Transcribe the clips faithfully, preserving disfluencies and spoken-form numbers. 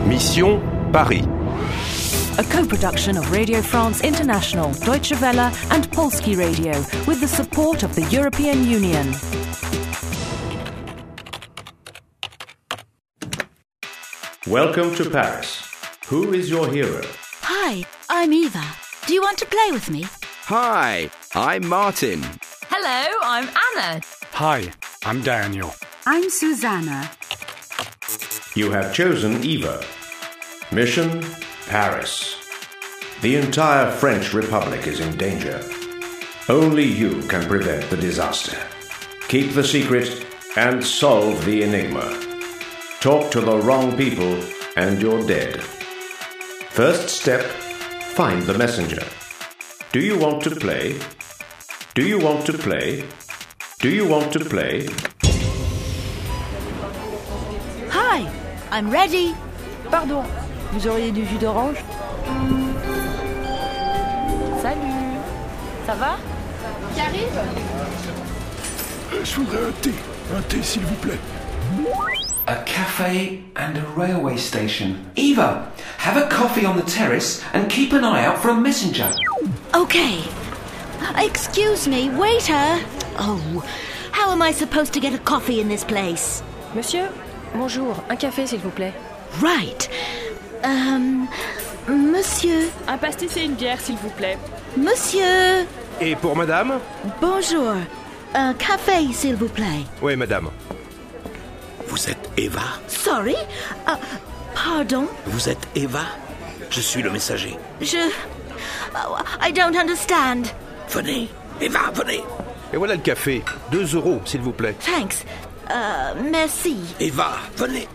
Mission Paris. A co-production of Radio France International, Deutsche Welle and Polski Radio with the support of the European Union. Welcome to Paris. Who is your hero? Hi, I'm Eva. Do you want to play with me? Hi, I'm Martin. Hello, I'm Anna. Hi, I'm Daniel. I'm Susanna. You have chosen Eva. Mission Paris. The entire French Republic is in danger. Only you can prevent the disaster. Keep the secret and solve the enigma. Talk to the wrong people and you're dead. First step, find the messenger. Do you want to play? Do you want to play? Do you want to play? Hi, I'm ready. Pardon, vous auriez du jus d'orange? Salut. Ça va? Qui arrive? euh, Je voudrais un thé. Un thé, s'il vous plaît. A cafe and a railway station. Eva, have a coffee on the terrace and keep an eye out for a messenger. Okay. Excuse me, waiter. Oh, how am I supposed to get a coffee in this place? Monsieur, bonjour, un café s'il vous plaît. Right. Um, monsieur. Un pastis et une bière s'il vous plaît. Monsieur. Et pour madame? Bonjour. Un café s'il vous plaît. Oui, madame. Vous êtes Eva? Sorry? Uh, pardon? Vous êtes Eva? Je suis le messager. Je... Oh, I don't understand. Venez, Eva, venez. Et voilà le café. Deux euros, s'il vous plaît. Thanks. Uh, merci. Eva, venez.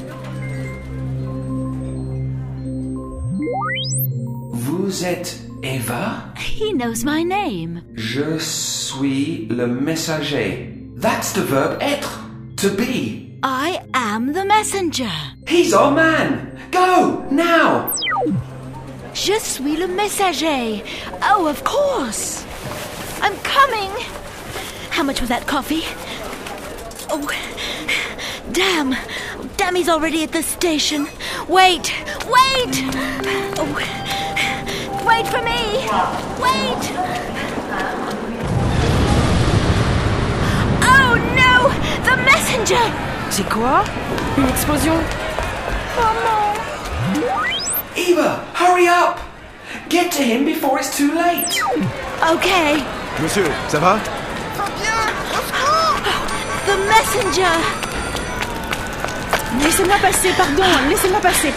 Vous êtes Eva? He knows my name. Je suis le messager. That's the verb être, to be. I am the messenger. He's our man. Go, now. Je suis le messager. Oh, of course. I'm coming. How much was that coffee? Oh, damn. Damn, he's already at the station. Wait, wait. Oh, wait for me. Wait. Oh, no. The messenger. C'est quoi? Une explosion? Maman. Eva, hurry up. Get to him before it's too late. Okay. Monsieur, ça va? The messenger. Laissez-moi passer, pardon, laissez-moi passer.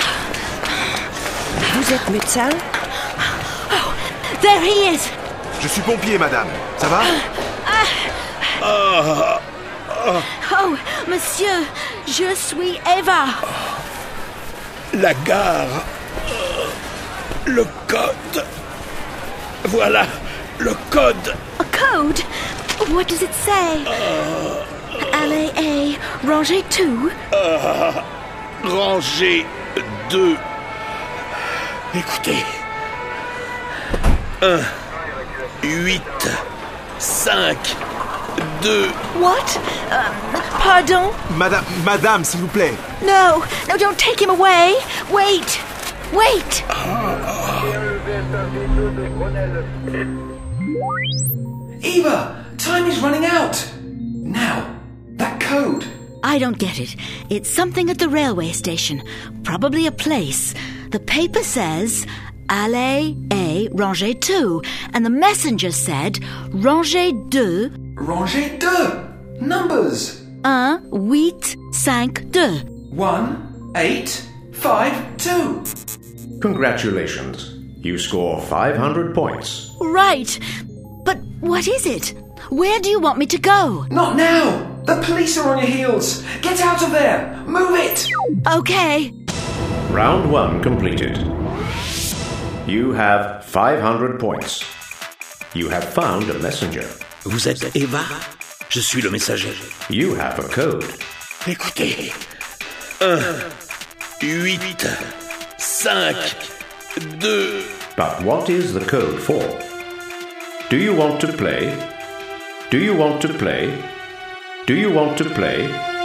Vous êtes médecin? Oh, there he is. Je suis pompier, madame. Ça va? Uh, uh, uh. Oh, monsieur, je suis Eva. La gare. Le code. Voilà, le code. A code? What does it say? Uh, Allée A, rangée deux. Uh, rangée deux. Écoutez. un, huit, cinq, deux. What? Um, pardon? Madame, madame, s'il vous plaît. No, no, don't take him away. Wait, wait. Eva, time is running out. Now, that code. I don't get it. It's something at the railway station. Probably a place. The paper says Allée A, rangée deux. And the messenger said rangée deux. Rangée deux. Numbers. un, huit, cinq, deux. One, eight, five, two. Congratulations. You score five hundred points. Right. But what is it? Where do you want me to go? Not now. The police are on your heels. Get out of there. Move it. Okay. Round one completed. You have five hundred points. You have found a messenger. Vous êtes Eva? Je suis le messager. You have a code. Écoutez. un, huit, cinq, deux. But what is the code for? Do you want to play? Do you want to play? Do you want to play?